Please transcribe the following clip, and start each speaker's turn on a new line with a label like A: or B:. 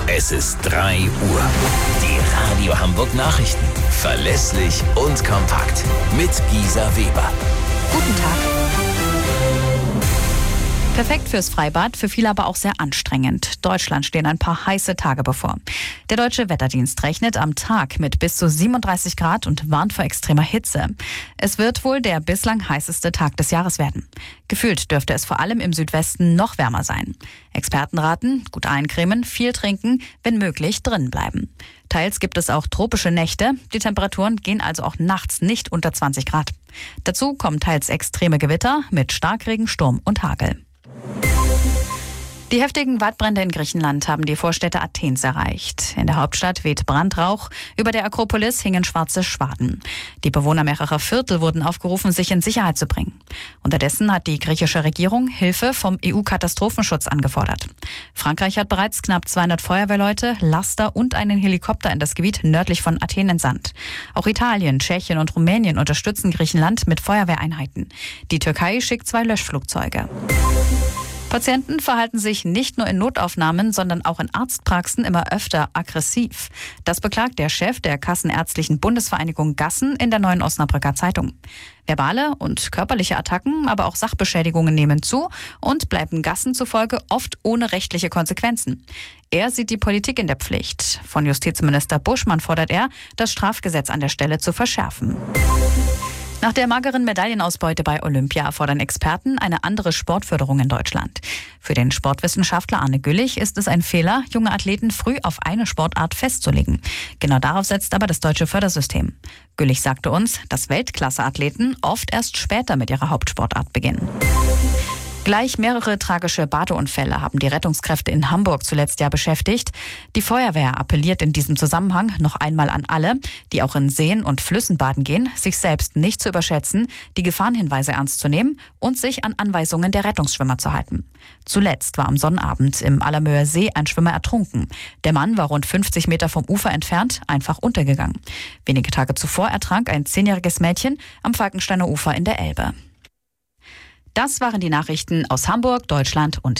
A: Es ist 3 Uhr. Die Radio Hamburg Nachrichten. Verlässlich und kompakt. Mit Gisa Weber.
B: Guten Tag. Perfekt fürs Freibad, für viele aber auch sehr anstrengend. Deutschland stehen ein paar heiße Tage bevor. Der Deutsche Wetterdienst rechnet am Tag mit bis zu 37 Grad und warnt vor extremer Hitze. Es wird wohl der bislang heißeste Tag des Jahres werden. Gefühlt dürfte es vor allem im Südwesten noch wärmer sein. Experten raten, gut eincremen, viel trinken, wenn möglich drinnen bleiben. Teils gibt es auch tropische Nächte. Die Temperaturen gehen also auch nachts nicht unter 20 Grad. Dazu kommen teils extreme Gewitter mit Starkregen, Sturm und Hagel. Die heftigen Waldbrände in Griechenland haben die Vorstädte Athens erreicht. In der Hauptstadt weht Brandrauch, über der Akropolis hingen schwarze Schwaden. Die Bewohner mehrerer Viertel wurden aufgerufen, sich in Sicherheit zu bringen. Unterdessen hat die griechische Regierung Hilfe vom EU-Katastrophenschutz angefordert. Frankreich hat bereits knapp 200 Feuerwehrleute, Laster und einen Helikopter in das Gebiet nördlich von Athen entsandt. Auch Italien, Tschechien und Rumänien unterstützen Griechenland mit Feuerwehreinheiten. Die Türkei schickt 2 Löschflugzeuge. Patienten verhalten sich nicht nur in Notaufnahmen, sondern auch in Arztpraxen immer öfter aggressiv. Das beklagt der Chef der Kassenärztlichen Bundesvereinigung Gassen in der Neuen Osnabrücker Zeitung. Verbale und körperliche Attacken, aber auch Sachbeschädigungen nehmen zu und bleiben Gassen zufolge oft ohne rechtliche Konsequenzen. Er sieht die Politik in der Pflicht. Von Justizminister Buschmann fordert er, das Strafgesetz an der Stelle zu verschärfen. Nach der mageren Medaillenausbeute bei Olympia erfordern Experten eine andere Sportförderung in Deutschland. Für den Sportwissenschaftler Arne Güllich ist es ein Fehler, junge Athleten früh auf eine Sportart festzulegen. Genau darauf setzt aber das deutsche Fördersystem. Güllich sagte uns, dass Weltklasse-Athleten oft erst später mit ihrer Hauptsportart beginnen. Gleich mehrere tragische Badeunfälle haben die Rettungskräfte in Hamburg zuletzt ja beschäftigt. Die Feuerwehr appelliert in diesem Zusammenhang noch einmal an alle, die auch in Seen und Flüssen baden gehen, sich selbst nicht zu überschätzen, die Gefahrenhinweise ernst zu nehmen und sich an Anweisungen der Rettungsschwimmer zu halten. Zuletzt war am Sonnabend im Allermöer See ein Schwimmer ertrunken. Der Mann war rund 50 Meter vom Ufer entfernt einfach untergegangen. Wenige Tage zuvor ertrank ein 10-jähriges Mädchen am Falkensteiner Ufer in der Elbe. Das waren die Nachrichten aus Hamburg, Deutschland und